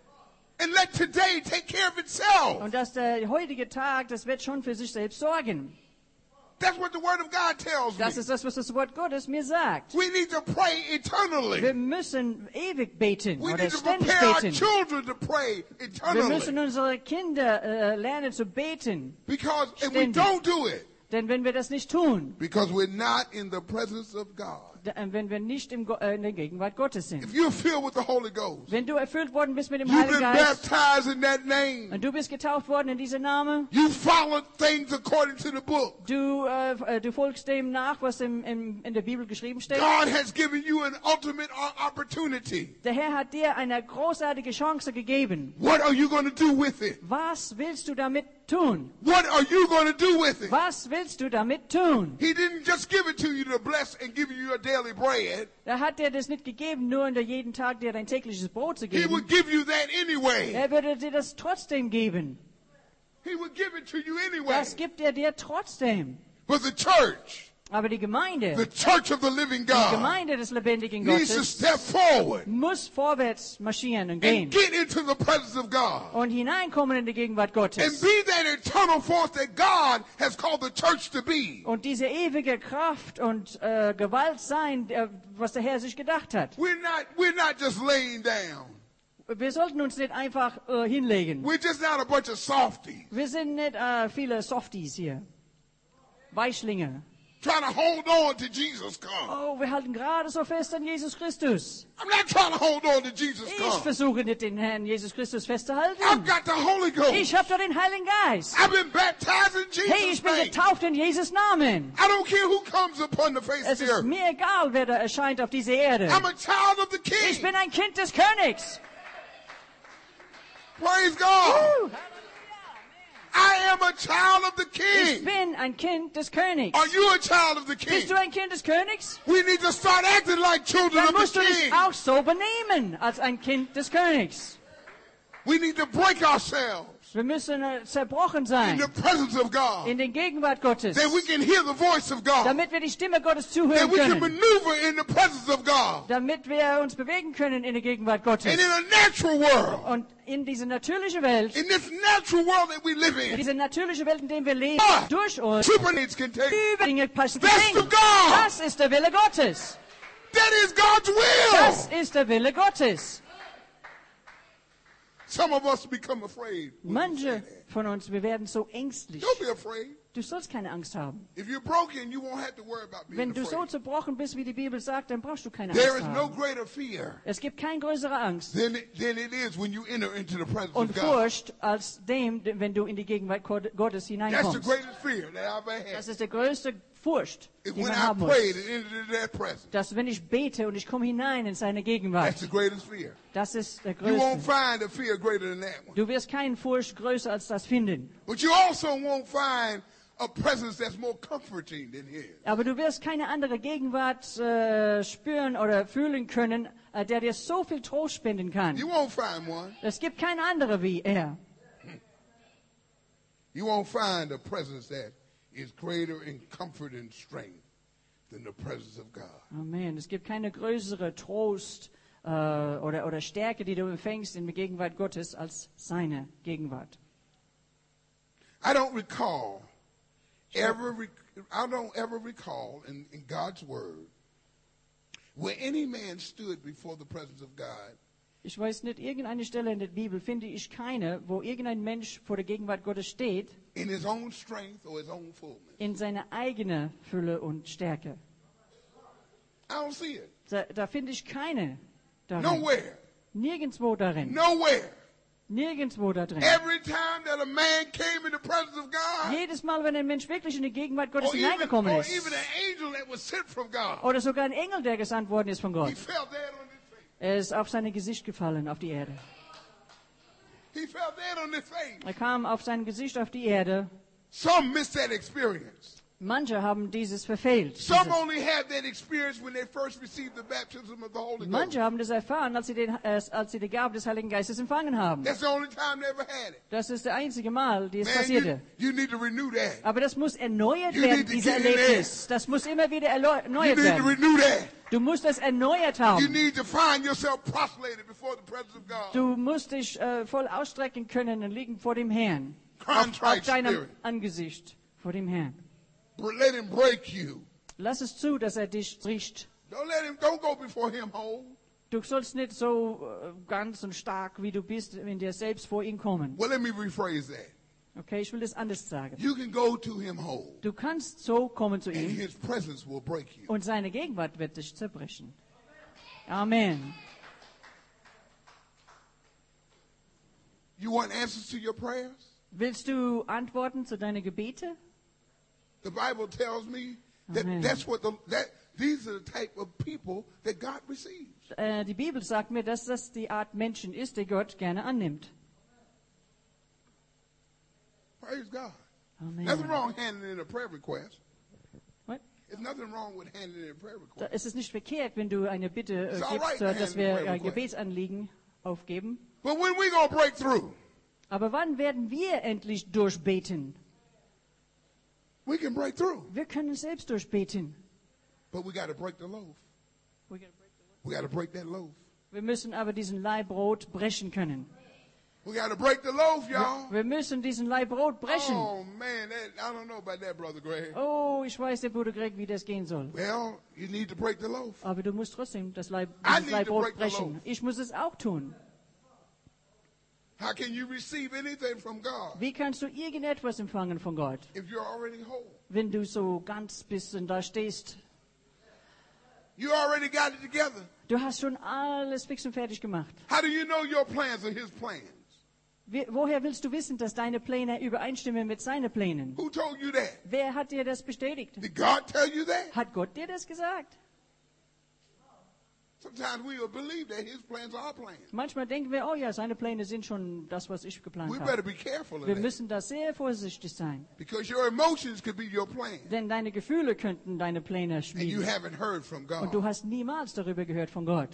And let today take care of itself. Und dass der heutige Tag, das wird schon für sich selbst sorgen. That's what the word of God tells Das me. ist das, was das Wort Gottes mir sagt. We need to pray Wir eternally. müssen ewig beten We oder need to ständig prepare our beten. children to pray Wir müssen eternally. unsere Kinder äh, lernen zu beten. Because if we Ständig. don't do it, Denn wenn wir das nicht tun, because we're not in the presence of God. d- äh, wenn wir nicht im, Go- äh, in der Gegenwart Gottes If sind, you're filled with the Holy Ghost, wenn du erfüllt worden bist mit dem you've Heiligen been Geist baptized in that name. und du bist getauft worden in diesem Namen, You followed things according to the book. du, äh, äh, du folgst dem nach, was im, im, in der Bibel geschrieben steht. God has given you an ultimate o- opportunity. Der Herr hat dir eine großartige Chance gegeben. What are you going to do with it? Was willst du damit tun? What are you going to do with it? Was willst du damit tun? He didn't just give it to you to bless and give you your daily bread. Er hat dir das nicht gegeben, nur unter jeden Tag dir dein tägliches Brot zu He geben. would give you that anyway. Er würde dir das trotzdem geben. He would give it to you anyway. Das gibt er dir trotzdem. But the church, Aber die Gemeinde, the church of the living die God, Gemeinde des lebendigen needs to Gottes, step forward muss vorwärts marschieren und and gehen get into the presence of God und hineinkommen in die Gegenwart and Gottes. be that eternal force that God has called the church to be. Und diese ewige Kraft und äh, Gewalt sein, der, was der Herr sich gedacht hat. We're not, we're not just laying down. Wir sollten uns nicht einfach äh, hinlegen. We're just not a bunch of softies Wir sind nicht äh, viele Softies hier. Weichlinge. trying to hold on to Jesus come. Oh, wir halten gerade so fest an Jesus Christus. I'm not trying to hold on to Jesus Ich come. versuche nicht den Herrn Jesus Christus festzuhalten. I've got the Holy Ghost. Ich habe doch den Heiligen Geist. I've been baptized in Hey, Jesus' ich bin name. getauft in Jesus Namen. I don't care who comes upon the face of Es the ist earth. mir egal, wer da erscheint auf dieser Erde. I'm a child of the Ich King. bin ein Kind des Königs. Praise God. I am a child of the Ich King. bin ein Kind des Königs. Are you a child of the King? Bist du ein Kind des Königs? We need to start acting like children Dann of musst the du dich King. auch so benehmen als ein Kind des Königs. We need to break ourselves Wir müssen äh, zerbrochen in sein the presence of God, in den Gegenwart Gottes, that we can hear the voice of God, damit wir die Stimme Gottes that zuhören we can können, maneuver in the presence of God. damit wir uns bewegen können in der Gegenwart Gottes. And in a natural world, Und in diese natürliche Welt, in this natural world that we live in in, diese natürliche Welt, in der wir leben, Ah. durch uns, supernatural can take. über Dinge passieren. That's the God. Das ist der Wille Gottes. That is God's Das will. ist der Wille Gottes. Some of us become afraid. when we say Manche that. von uns, wir werden so ängstlich. Don't be afraid. Du sollst keine Angst haben. If you're broken, you won't have to worry about being Wenn du so afraid. zerbrochen bist, wie die Bibel sagt, dann brauchst du keine There Angst is no haben. greater fear Es gibt keine größere Angst than it, than it is when you enter into the presence und of God. Furcht als dem, wenn du in die Gegenwart Gottes That's the hineinkommst. greatest fear that I've ever Das had. ist die größte Furcht, is die when man I haben muss. prayed and entered into their presence. Dass wenn ich bete und ich komme hinein in seine Gegenwart, That's the greatest fear. das ist der You won't größte. find a fear greater than that one. Du wirst keinen Furcht größer als das finden. But you also won't find a presence that's more comforting than his. Aber du wirst keine andere Gegenwart äh, spüren oder fühlen können, äh, der dir so viel Trost spenden kann. You won't find one. Es gibt keine andere wie er. You won't find a presence that is greater in comfort and strength than the presence of God. Amen. Es gibt keine größere Trost äh, oder, oder Stärke, die du empfängst in der Gegenwart Gottes, als seine Gegenwart. I don't recall ever, rec- I don't ever recall in, in God's word where any man stood before the presence of God Ich weiß nicht, irgendeine Stelle in der Bibel finde ich keine, wo irgendein Mensch vor der Gegenwart Gottes steht, in his own strength or his own fullness. in seiner eigenen Fülle und Stärke. I don't see it. Da, da finde ich keine darin. Nowhere. Nirgendwo darin. Nowhere. Nirgendwo da drin. Every time that a man came in the presence of God, Jedes Mal, wenn ein Mensch wirklich in die Gegenwart Gottes or even, hineingekommen or ist, even an angel that was sent from God, oder sogar ein Engel, der gesandt worden ist von he Gott, fell dead on his face. er ist auf sein Gesicht gefallen, auf die Erde. He fell dead on his face. Er kam auf sein Gesicht auf die Erde. Some miss that experience. Manche haben dieses verfehlt. Some Dieses. only have that experience when they first received the baptism of the Holy Ghost. Manche haben das erfahren, als sie, den, äh, als sie die Gabe des Heiligen Geistes empfangen haben. That's the only time they ever had it. Das ist das einzige Mal, die es Man, you, passierte. you need to renew that. Aber das muss erneuert You werden, need to dieses get in there. Erlebnis. Das muss immer wieder erlo- You erneuert need to werden. renew that. Du musst das erneuert You haben. need to find yourself prostrated before the presence of God. Du musst dich äh, voll ausstrecken können und liegen vor dem Herrn. Auf, auf Contrite deinem spirit. Angesicht vor dem Herrn. Let him break you. Lass es zu, dass er dich bricht. Don't let him. Don't go before him whole. Du sollst nicht so äh, ganz und stark, wie du bist, in dir selbst vor ihn kommen. Well, let me rephrase that. Okay, ich will das anders sagen. You can go to him whole, Du kannst so kommen zu and ihm his presence will break you. und seine Gegenwart wird dich zerbrechen. Amen. You want answers to your prayers? Willst du Antworten zu deinen Gebeten? The Bible tells me that Amen. that's what the that these are the type of people that God receives. Äh, die Bibel sagt mir, dass das die Art Menschen ist, die Gott gerne annimmt. Praise God. Amen. Nothing wrong handing in a prayer request. What? There's nothing wrong with handing in a prayer Da request. ist es nicht verkehrt, wenn du eine Bitte äh, It's all gibst, right äh, to dass hand wir a prayer äh, request. Gebetsanliegen aufgeben. But when we gonna break through? Aber wann werden wir endlich durchbeten? We can break through, Wir können selbst durchbeten. but we got to break the loaf. We got to break that loaf. Wir müssen aber diesen Leib Brot brechen können. We got to break the loaf, y'all. Wir müssen diesen Leib Brot brechen. Oh man, that, I don't know about that, brother Greg. Oh, ich weiß, der Bruder Greg, wie das gehen soll. Well, you need to break the loaf. Aber du musst trotzdem das Leib, I dieses need Leib to Brot break the brechen. loaf. Ich muss es auch tun. How can you receive anything from God Wie kannst du irgendetwas empfangen von Gott, if you're already whole? wenn du so ganz bist und da stehst? You already got it together. Du hast schon alles fix und fertig gemacht. How do you know your plans are His plans? Wie, woher willst du wissen, dass deine Pläne übereinstimmen mit seinen Plänen? Who told you that? Wer hat dir das bestätigt? Did God tell you that? Hat Gott dir das gesagt? Sometimes we will believe that His plans are our plans. Manchmal denken wir, oh ja, seine Pläne sind schon das, was ich geplant We better habe. be careful of Wir that. müssen da sehr vorsichtig sein, Because your emotions could be your plan. denn deine Gefühle könnten deine Pläne And you schmieden. haven't heard from Und du God. hast niemals darüber gehört von Gott.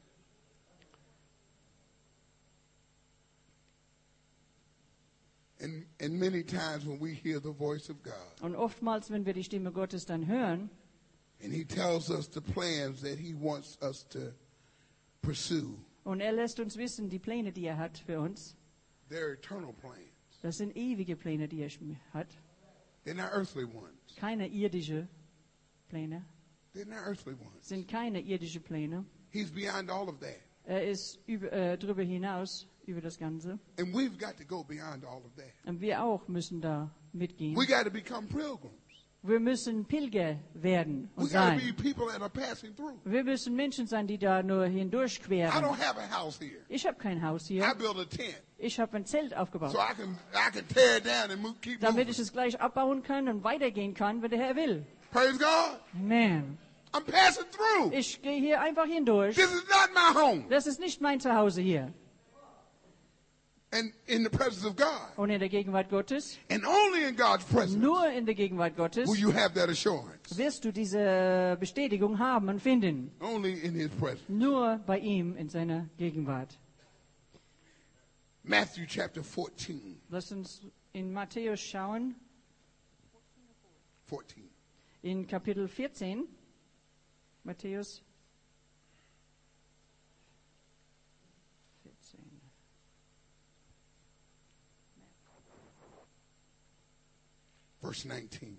And, and many times when we hear the voice of God, Und oftmals, wenn wir die Stimme Gottes dann hören, and He tells us the plans that He wants us to pursue, und er lässt uns wissen, die Pläne, die er hat für uns, they're eternal plans. das sind ewige Pläne, die er schm- hat. They're not earthly ones. Keine irdische Pläne, They're not earthly ones. sind keine irdische Pläne. He's beyond all of that. Er ist über, äh, darüber hinaus, über das Ganze. And we've got to go beyond all of that. Und wir auch müssen da mitgehen. We got to become pilgrims. Wir müssen Pilger werden We und got to sein. be people that are passing through. Wir müssen Menschen sein, die da nur I hindurchqueren. don't have a house here. Ich habe kein Haus I hier. built a tent Ich habe ein Zelt so aufgebaut, I can I can tear it down and move, keep damit moving. ich es gleich abbauen kann und weitergehen kann, wenn der Herr will. Praise God. Amen. I'm passing through. Ich gehe hier einfach hindurch. This is not my home. Das ist nicht mein Zuhause hier. And in the presence of God. Und in der Gegenwart Gottes, And only in God's presence nur in der Gegenwart Gottes, will you have that assurance. wirst du diese Bestätigung haben und finden. Only in His presence. Nur bei ihm in seiner Gegenwart. Matthew chapter fourteen. Lass uns in Matthäus schauen, fourteen. in Kapitel vierzehn. Matthäus vierzehn. Verse nineteen.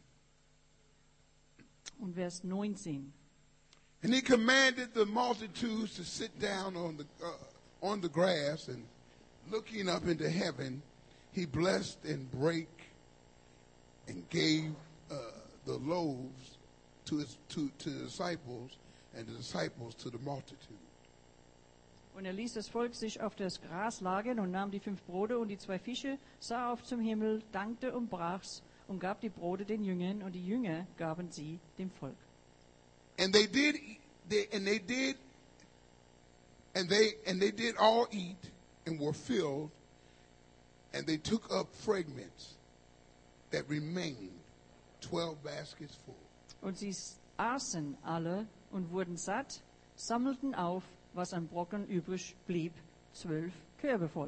Und Vers neunzehn. And he commanded the multitudes to sit down on the uh, on the grass, and looking up into heaven, he blessed and brake and gave uh, the loaves to his to, to the disciples, and the disciples to the multitude. Und er ließ das Volk sich auf das Gras lagern und nahm die fünf Brote und die zwei Fische, sah auf zum Himmel, dankte und brach's und gab die Brote den Jüngern und die Jünger gaben sie dem Volk. And they did, they, and they did, and they and they did all eat and were filled, and they took up fragments that remained, twelve baskets full. Und sie aßen alle und wurden satt, sammelten auf, was an Brocken übrig blieb, zwölf Körbe voll.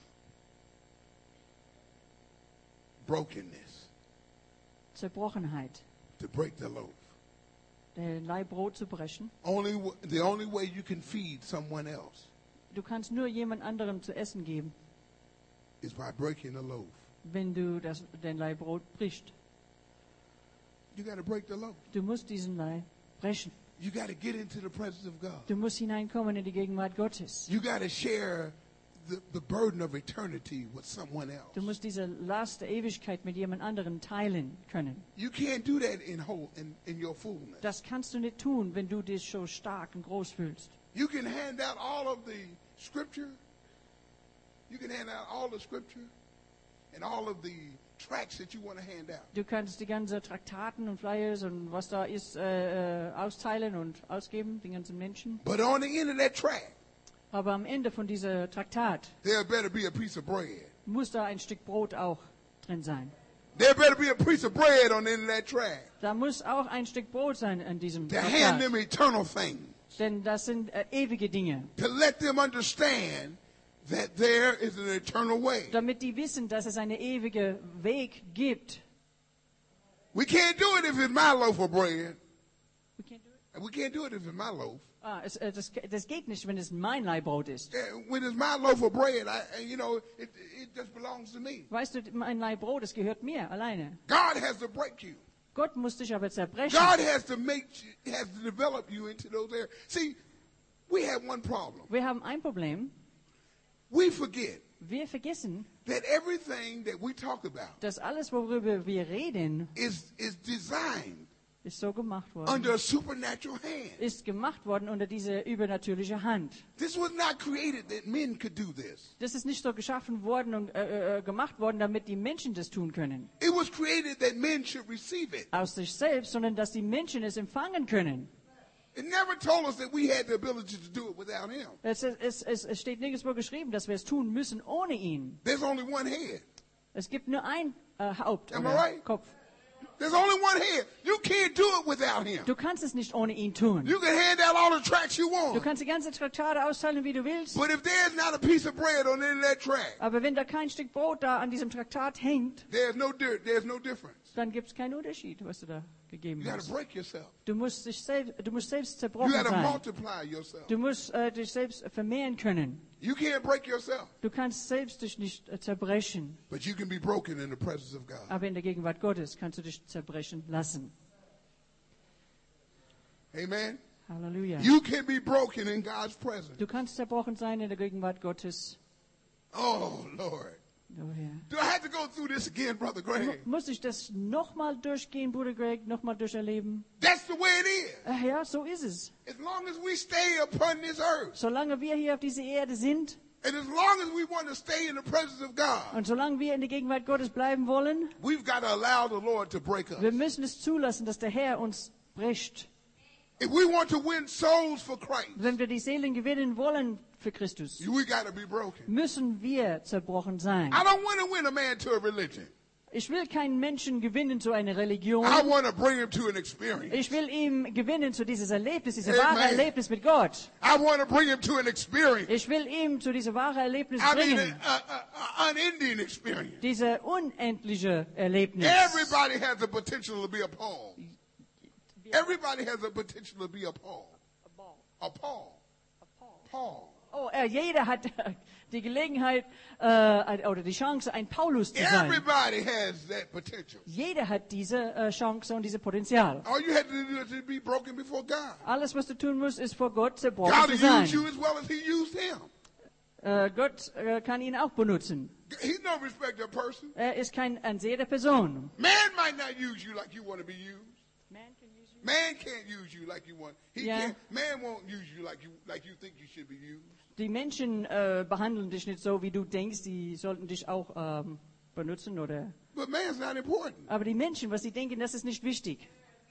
Brokenness, Zerbrochenheit, to break the loaf. den Laib Brot zu brechen. Only w- the only way you can feed someone else Du kannst nur jemand anderem zu essen geben, is by breaking the loaf. wenn du das, den Laib Brot brichst. You got to break the loaf. Du musst diesen Laib brechen. You got to get into the presence of God. Du musst hineinkommen in die Gegenwart Gottes. You got to share the, the burden of eternity with someone else. Du musst diese Last der Ewigkeit mit jemand anderem teilen können. You can't do that in whole in, in your fullness. Das kannst du nicht tun, wenn du dich so stark und groß fühlst. You can hand out all of the scripture. You can hand out all the scripture and all of the tracts that you want to hand out. Du kannst die ganzen Traktaten und Flyers und was da ist äh, äh, austeilen und ausgeben, den ganzen Menschen. But on the end of that tract, Aber am Ende von dieser Traktat there better be a piece of bread. muss da ein Stück Brot auch drin sein. There better be a piece of bread on the end of that tract Da muss auch ein Stück Brot sein an diesem to hand them Traktat. eternal things, Denn das sind äh, ewige Dinge. to let them understand that there is an eternal way. Damit die wissen, dass es einen ewigen Weg gibt. We can't do it if it's my loaf of bread. We can't do it. And we can't do it if it's my loaf. Ah, es, äh, das, das geht nicht, wenn es mein Leibbrot ist. Yeah, when it's my loaf of bread, I, you know, it, it just belongs to me. Weißt du, mein Leibbrot, das gehört mir alleine. God has to break you. Gott muss dich aber zerbrechen. God has to make, you- has to develop you into those areas. See, we have one problem. Wir haben ein Problem. We forget Wir vergessen, that everything that we talk about dass alles, worüber wir reden, is, is designed ist so gemacht worden. under a supernatural hand. Ist gemacht worden unter diese übernatürliche Hand. This was not created that men could do this. Das ist nicht so geschaffen worden und äh, äh, gemacht worden, damit die Menschen das tun können. It was created that men should receive it. Aus sich selbst, sondern dass die Menschen es empfangen können. It never told us that we had the ability to do it without him. Es, es, es, es steht nirgendwo geschrieben, dass wir es tun müssen ohne ihn. There's only one head. Es gibt nur ein äh, Haupt Am I oder right? Kopf. There's only one head. You can't do it without him. Du kannst es nicht ohne ihn tun. You can hand out all the tracts you Du want. kannst die ganze Traktate austeilen, wie du willst. But if there's not a piece of bread on the end of that tract, Aber wenn da kein Stück Brot da an diesem Traktat hängt, there's no di- there's no difference. dann gibt es keinen Unterschied, was du da gegeben You got hast. to break yourself. Du musst, dich selbst, du musst selbst You zerbrochen got to sein. multiply yourself. Du musst äh, dich selbst vermehren können. You can't break yourself, Du kannst selbst dich nicht äh, zerbrechen. but you can be broken in the presence of God. Aber in der Gegenwart Gottes kannst du dich zerbrechen lassen. Amen. Halleluja. You can be broken in God's presence. Du kannst zerbrochen sein in der Gegenwart Gottes. Oh Lord. Oh, Herr. Do I have to go through this again, Brother Greg? Muss ich das nochmal durchgehen, Bruder Greg, nochmal durcherleben? That's the way it is. Äh, ja, so ist es. As long as we stay upon this earth, Solange wir hier auf dieser Erde sind, And as long as we want to stay in the presence of God, Und solange wir in der Gegenwart Gottes bleiben wollen, we've got to allow the Lord to break us. wir müssen es zulassen, dass der Herr uns bricht. If we want to win souls for Christ, Wenn wir die Seelen gewinnen wollen für Christus, we got to be broken. müssen wir zerbrochen sein. I don't want to win a man to a religion. Ich will keinen Menschen gewinnen zu einer Religion. I want to bring him to an experience. Ich will ihn gewinnen zu dieses Erlebnis, dieses Amen. wahre Erlebnis mit Gott. I want to bring him to an experience. Ich will ihn zu diesem wahren Erlebnis I mean, bringen. an unending experience. Diese unendliche Erlebnis. Everybody has the potential to be a Paul. Everybody has the potential to be a Paul. A Paul. Paul. Oh, äh, jeder hat die Gelegenheit äh, oder die Chance, ein Paulus zu sein. Everybody has that potential. Jeder hat diese äh, Chance und dieses Potenzial. All you have to do is to be broken before God. Alles, was du tun musst, ist vor Gott zerbrochen God zu will sein. use you as well as He used him. Äh, Gott äh, kann ihn auch benutzen. He's no respecter of person. Er ist kein Ansehen der Person. Man might not use you like you want to be used. Man can't use you like you want. He Yeah. can't. Man won't use you like you like you think you should be used. Die Menschen äh, behandeln dich nicht so, wie du denkst. Die sollten dich auch ähm, benutzen, oder? But man's not important. Aber die Menschen, was sie denken, das ist nicht wichtig.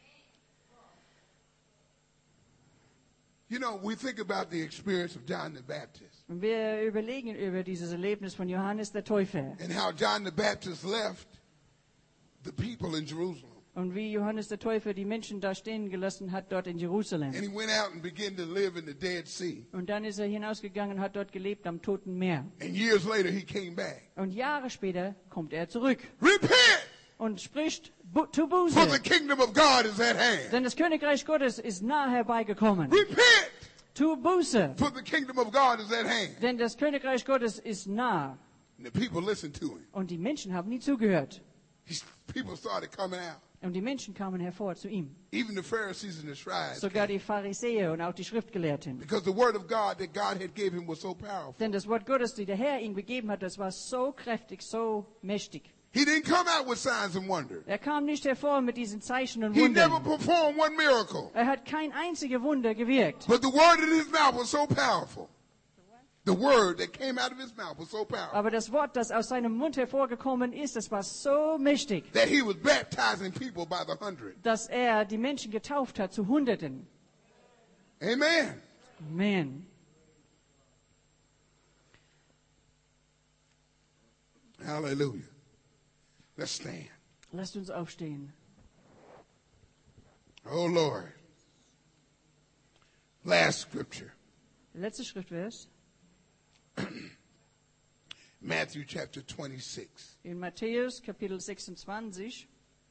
You know, we think about the experience of John the Baptist Und wir überlegen über dieses Erlebnis von Johannes der Täufer and how John the Baptist left the people in Jerusalem. und wie Johannes der Täufer die Menschen da stehen gelassen hat, dort in Jerusalem. And he went out and began to live in the Dead Sea. Und dann ist er hinausgegangen und hat dort gelebt am Toten Meer. And years later, he came back. Und Jahre später kommt er zurück Repent, und spricht, Bu- tu for the Buße, kingdom of God is at hand. denn das Königreich Gottes ist nahe herbeigekommen. Repent, Tu Buße, for the kingdom of God is at hand. denn das Königreich Gottes ist nah. And the people listened to him. Und die Menschen haben nie zugehört. He, people started coming out. Und die Menschen kamen hervor zu ihm. Even the Pharisees and the scribes. Sogar came. die Pharisäer und auch die Schriftgelehrten. Because the word of God that God had given him was so powerful. Denn das Wort Gottes, die der Herr ihm gegeben hat, das war so kräftig, so mächtig. He didn't come out with signs and wonders. Er kam nicht hervor mit diesen Zeichen und He never Wundern. performed one miracle. Er hat kein einziges Wunder gewirkt. But the word in his mouth was so powerful. The word that came out of his mouth was so powerful Aber das Wort, das aus seinem Mund hervorgekommen ist, das war so mächtig, that he was baptizing people by the hundred. dass er die Menschen getauft hat zu Hunderten. Amen. Amen. Hallelujah. Let's stand. Lasst uns aufstehen. Oh Lord. Last scripture. Letzte Schriftvers Matthew chapter twenty-six. in Matthäus Kapitel sechsundzwanzig.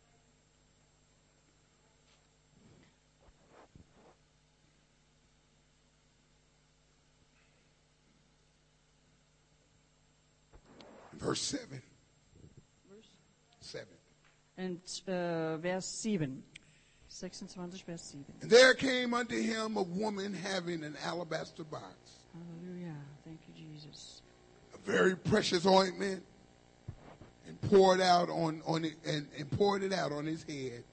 Verse seven. Seven. Und äh, Vers sieben. sechsundzwanzig, Vers sieben. And there came unto him a woman having an alabaster box, Halleluja. Thank you, Jesus. a very precious ointment, and poured out on, on it and, and poured it out on his head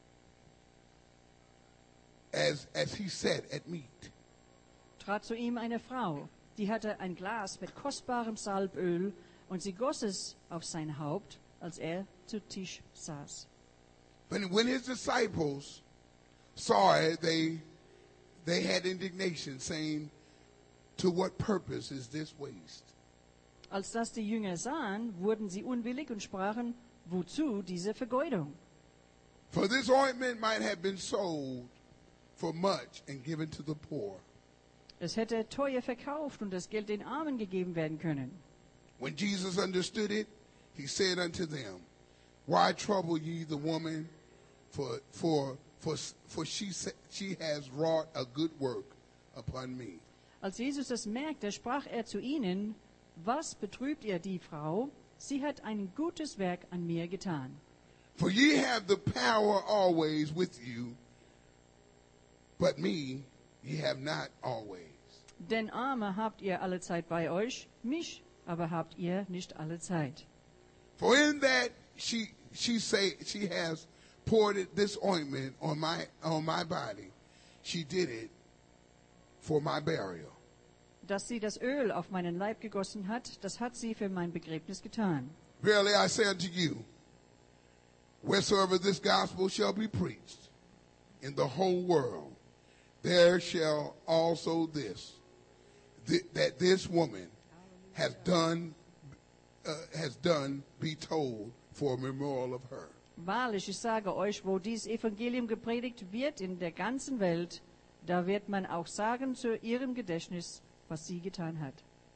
as as he sat at meat. Trat zu ihm eine Frau, die hatte ein Glas mit kostbarem Salböl und sie goss es auf sein Haupt, als er zu Tisch saß. But when his disciples saw it, they they had indignation, saying, "To what purpose is this waste?" Als das die Jünger sahen, wurden sie unwillig und sprachen, wozu diese Vergeudung? For this ointment might have been sold for much and given to the poor. Es hätte teuer verkauft und das Geld den Armen gegeben werden können. When Jesus understood it, he said unto them, "Why trouble ye the woman? For for for for she sa- she has wrought a good work upon me." Als Jesus das merkte, sprach er zu ihnen, was betrübt ihr die Frau? Sie hat ein gutes Werk an mir getan. For ye have the power always with you, but me ye have not always. Denn Arme habt ihr alle Zeit bei euch, mich aber habt ihr nicht alle Zeit. For in that she she say she has poured it, this ointment on my on my body, she did it for my burial. dass sie das Öl auf meinen Leib gegossen hat, das hat sie für mein Begräbnis getan. Verily I say unto you, wheresoever this gospel shall be preached in the whole world, there shall also this, th- that this woman has done, uh, has done be told for a memorial of her. Wahrlich, ich sage euch, wo dieses Evangelium gepredigt wird in der ganzen Welt, da wird man auch sagen zu ihrem Gedächtnis, was sie getan hat.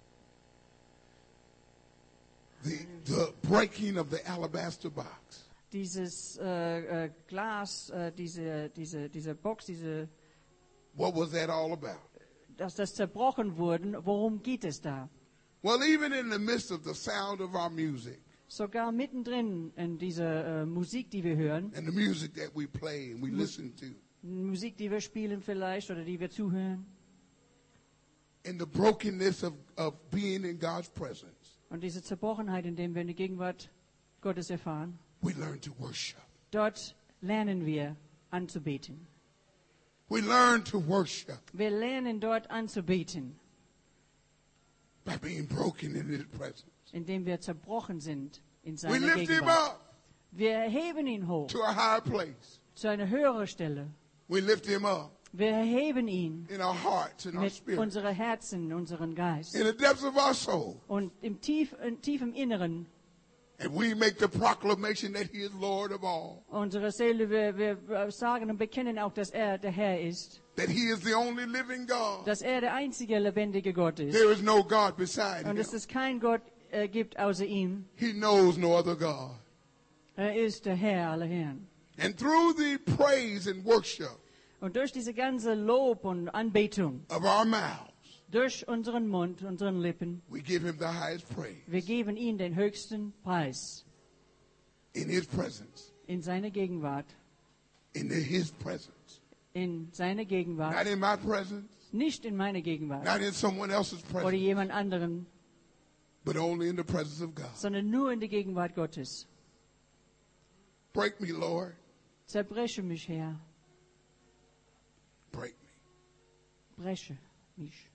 The, the breaking of the alabaster box. Dieses äh, äh, Glas, äh, diese, diese, diese Box, diese, What was that all about? dass das zerbrochen wurde, worum geht es da? Well, even in the midst of the sound of our music Sogar mittendrin in dieser äh, Musik, die wir hören, and the music that we play and we listen to, Musik, die wir spielen vielleicht oder die wir zuhören, in the brokenness of, of being in God's presence, und diese Zerbrochenheit, in der wir in der Gegenwart Gottes erfahren, we learn to worship. dort lernen wir anzubeten. We learn to worship Wir lernen dort anzubeten, by being broken in His presence. indem wir zerbrochen sind in We seiner lift Him Gegenwart. up Wir heben ihn hoch to a higher place. zu einer höheren Stelle. We lift Him up Wir erheben ihn in our hearts, in our mit spirit, unseren Herzen, unseren Geist. in the depths of our soul. Und im tief, in tiefem Inneren And we make the proclamation that He is Lord of all, unserer Seele, wir, wir sagen und bekennen auch, dass er der Herr ist. that He is the only living God. Dass er der einzige lebendige Gott ist. There is no God beside Und Him. dass es keinen Gott äh, gibt außer ihm. He knows no other God. Er ist der Herr aller Herren. And through the praise and worship Und durch diese ganze Lob und Anbetung, of our mouths, durch unseren Mund, unseren Lippen, we give Him the highest praise wir geben ihm den höchsten Preis in His presence. in seiner Gegenwart. In His presence. In seiner Not Gegenwart. in my presence, Nicht in meiner Gegenwart not in someone else's oder presence, jemand anderen, but only in the presence of God. sondern nur in der Gegenwart Gottes. Break me, Lord. Zerbreche mich, Herr. Break me. Breche mich.